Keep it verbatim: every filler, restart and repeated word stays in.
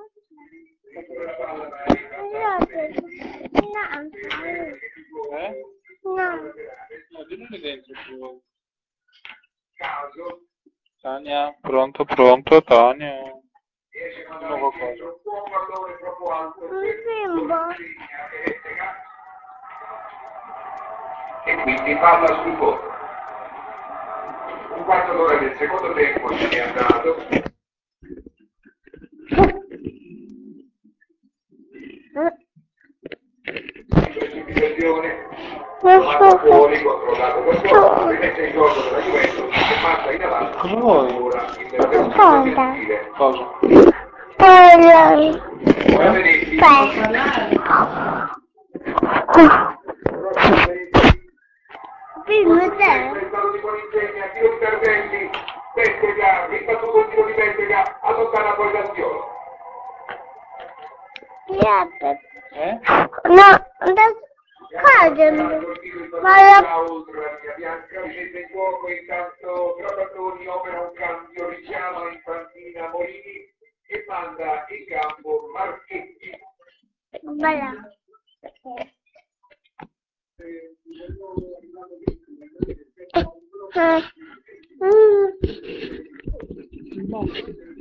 Eh? No. No, di non è dentro tu. Tania, pronto, pronto, Tania. Nuovo cosa. Un bimbo. E quindi palla sul gol. Un quarto d'ora del secondo tempo ci è andato. Precipitazione. Tomato fuori, controllato per forza, rimette in gioco della Juventus che passa in avanti. Cosa vuoi? Ora il defensire. Cosa? Parlare. Ora Benetti. Prima te. Pensato di buon impegno, tiro di Tardelli, Bettega, ribattuto il tiro di Bettega, allontana poi l'azione. Niente. Eh? No, da cadere. Ma la... Oltre la linea bianca, rimette in fuoco intanto Trapattoni, opera un cambio, richiama in panchina Morini e manda in campo Marchetti. Bella. Eh. Mm.